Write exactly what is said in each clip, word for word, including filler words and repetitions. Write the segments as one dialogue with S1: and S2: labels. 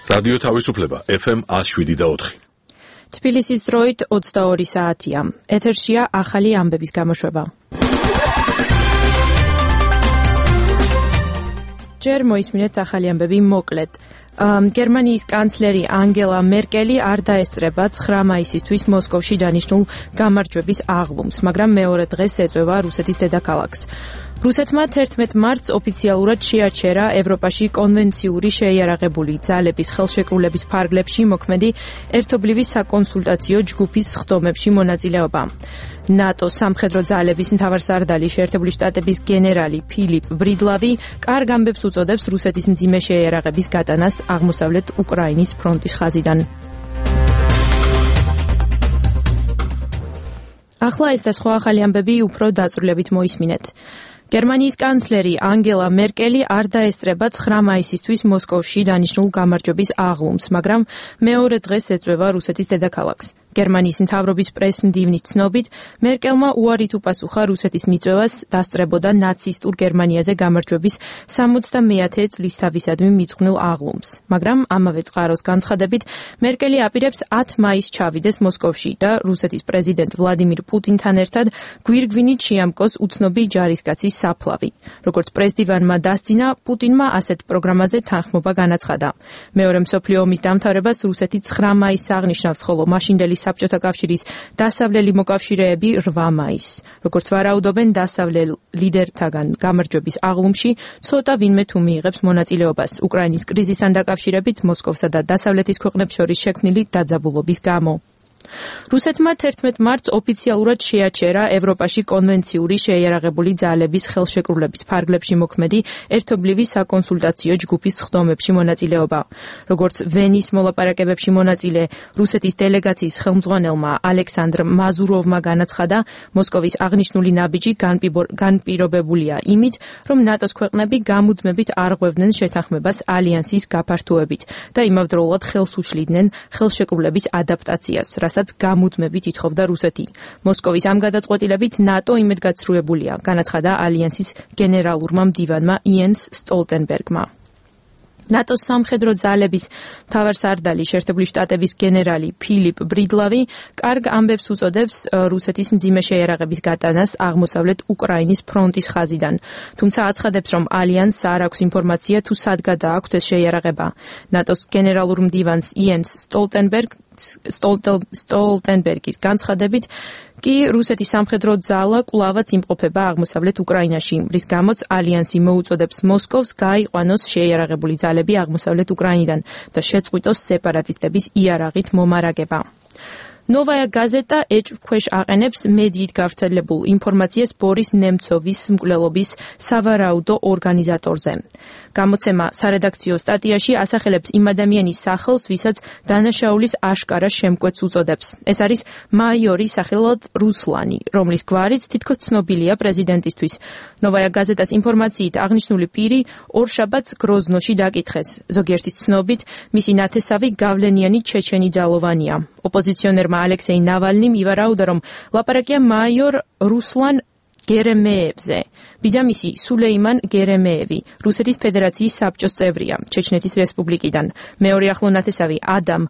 S1: რადიო თავისუფლება ეფ ემ one oh seven და four.
S2: თბილისის დროით ოცდაორი საათია. ეთერშია ახალი ამბების გამოშვება. ჯერ მოისმინეთ ახალი ამბები მოკლედ. გერმანიის კანცლერი ანგელა მერკელი არ დაესწრება ცხრა მაისისთვის მოსკოვში დანიშნულ გამარჯვების აღლუმს, მაგრამ მეორე დღეს ეწევა რუსეთის დედაქალაქს. რუსეთმა თერთმეტ მარტს ოფიციალურად შეაჩერა ევროპაში კონვენციური შეიარაღებული ძალების ხელშეკრულების ფარგლებში მოქმედი ერთობლივი საკონსულტაციო ჯგუფის სხდომებში მონაწილეობა. ნატოს სამხედრო ძალების მთავარსარდალი შეერთებული შტატების გენერალი ფილიპ ბრიდლავი კარგ ამბებს უწოდებს რუსეთის მძიმე შეიარაღების გატანას აღმოსავლეთ უკრაინის ფრონტის ხაზიდან. ახლა ეს და სხვა ახალი ამბები უფრო დაწვრილებით მოისმინეთ. გერმანიის კანცლერი ანგელა მერკელი არ დაესწრება ცხრა მაისისთვის მოსკოვში დანიშნულ გამარჯვების აღლუმს, მაგრამ მეორე დღეს ეწევა რუსეთის დედაქალაქს. გერმანიის მთავრობის პრეს-მდივნის ცნობით, მერკელმა უარით უპასუხა რუსეთის მიწვევას დასწრებოდა ნაცისტურ გერმანიაზე გამარჯვების სამოცდამეათე წლისთავისადმი მიძღვნილ აღლუმს. მაგრამ ამავე წყაროს განცხადებით, მერკელი აპირებს ათ მაისს ჩავიდეს მოსკოვში და რუსეთის პრეზიდენტ ვლადიმირ პუტინთან ერთად გვირგვინით შეამკოს უცნობი ჯარისკაცის საფლავი. როგორც პრესდივანმა დასძინა, პუტინმა ასეთ პროგრამაზე თანხმობა განაცხადა. მეორე მსოფლიო ომის დამთავრებას რუსეთი ცხრა მაისს აღნიშნავს, ხოლო მაშინდელი საბჭოთა კავშირის დასავლელი მოკავშირეები რვა მაისს. როგორც ვარაუდობენ, დასავლელ ლიდერთაგან გამარჯვების აღლუმში ცოტა ვინმე თუ მიიღებს მონაწილეობას უკრაინის კრიზისთან დაკავშირებით მოსკოვსა და დასავლეთის ქვეყნებს შორის შექმნილი დაძაბულობის გამო. რუსეთმა თერთმეტ მარტს ოფიციალურად შეაჩერა ევროპაში კონვენციური შეიარაღებული ძალების ხელშეკრულების ფარგლებში მოქმედი ერთობლივი საკონსულტაციო ჯგუფის სხდომებში მონაწილეობა. როგორც ვენის მოლაპარაკებებში მონაწილე რუსეთის დელეგაციის ხელმძღვანელმა ალექსანდრ მაზუროვმა განაცხადა, მოსკოვის აღნიშნული ნაბიჯი განპირობებულია იმით, რომ ნატოს ქვეყნები გამუდმებით არღვევდნენ შეთანხმებას ალიანსის გაფართოებით და იმავდროულად ხელს უშლიდნენ ხელშეკრულების ადაპტაციას, რასაც გამუდმებით ითხოვდა რუსეთი. მოსკოვის ამ გადაწყვეტილებით ნატო იმედგაცრუებულია, განაცხადა ალიანსის გენერალურმა მდივანმა იენს სტოლტენბერგმა. ნატოს სამხედრო ძალების მთავარსარდალი შეერთებული შტატების გენერალი ფილიპ ბრიდლავი კარგ ამბებს უწოდებს რუსეთის მძიმე შეიარაღების გატანას აღმოსავლეთ უკრაინის ფრონტის ხაზიდან. თუმცა აცხადებს, რომ ალიანსს არ აქვს ინფორმაცია თუ სად გადააქვთ ეს შეიარაღება. ნატოს გენერალურ მდივანს იენს სტოლტენბერგ სტოლტენბერგის განცხადებით კი რუსეთის სამხედრო ძალა კვლავაც იმყოფება აღმოსავლეთ უკრაინაში, რის გამოც ალიანსი მოუწოდებს მოსკოვს გაიყვანოს შეიარაღებული ძალები აღმოსავლეთ უკრაინიდან და შეწყვიტოს სეპარატისტების იარაღით მომარაგება. ნოვაია გაზეტა ეჭვქვეშ აყენებს მედიით გავრცელებულ ინფორმაციას ბორის ნემცოვის მკვლელობის სავარაუდო ორგანიზატორზე. გამოცემა სარედაქციო სტატიაში ასახელებს იმ ადამიანის სახელს, ვისაც დანაშაულის აშკარა შემკვეთს უწოდებს. ეს არის მაიორი სახელად რუსლანი, რომლის გვარიც თითქოს ცნობილია პრეზიდენტისთვის. ნოვაია გაზეტას ინფორმაციით აღნიშნული პირი ორშაბათს გროზნოში დაკითხეს. ზოგიერთის ცნობით, მისი ნათესავი გავლენიანი ჩეჩენი ძალოვანია. ოპოზიციონერმა ალექსეი ნავალნიმ ივარაუდა, რომ ლაპარაკია მაიორ რუსლან გერემეევზე. ბიძამისი სულეიმან გერემეევი რუსეთის ფედერაციის საბჭოს წევრია ჩეჩნეთის რესპუბლიკიდან. მეორე ახლო ნათესავი ადამ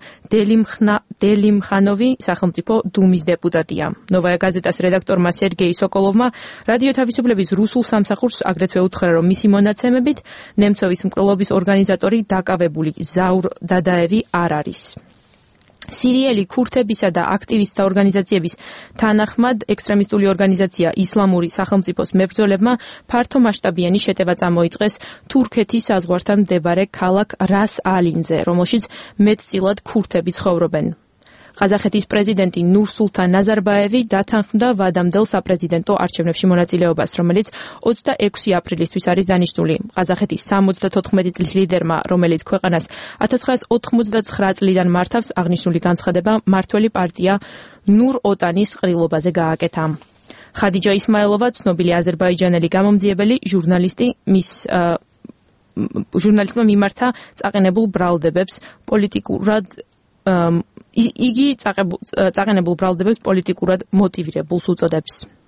S2: დელიმხანოვი სახელმწიფო დუმის დეპუტატია. ნოვაია გაზეტას რედაქტორმა სერგეი სოკოლოვმა რადიო თავისუფლების რუსულ სამსახურს აგრეთვე უთხრა, რომ მისი მონაცემებით ნემცოვის მკვლელობის ორგანიზატორი დაკავებული ზაურ დადაევი არ არის. სირიელი ქურთებისა და აქტივისტთა ორგანიზაციების თანახმად ექსტრემისტული ორგანიზაცია ისლამური სახელმწიფოს მებრძოლებმა ფართო მასშტაბიანი შეტევა წამოიწყეს თურქეთის საზღვართან მდებარე ქალაქ რას ალინზე, რომელშიც მეტწილად ქურთები ცხოვრობენ. ყაზახეთის პრეზიდენტი ნურსულთან ნაზარბაევი დათანხმდა ვადამდელ საპრეზიდენტო არჩევნებში მონაწილეობას, რომელიც ოცდაექვსი აპრილისთვის არის დანიშნული. ყაზახეთის სამოცდათოთხმეტი წლის ლიდერმა, რომელიც ქვეყანას ათას ცხრაასა ოთხმოცდაცხრა წლიდან მართავს, აღნიშნული განცხადება მმართველი პარტია ნურ ოტანის ყრილობაზე გააკეთა. ხადიჯა ისმაილოვა, ცნობილი აზერბაიჯანელი გამომძიებელი, ჟურნალისტი, მის ჟურნალისტმა მიმართა წაყენებულ ბრალდებებს პოლიტიკურად იგი წაყენებულ ბრალდებებს პოლიტიკურად მოტივირებულს უწოდებს.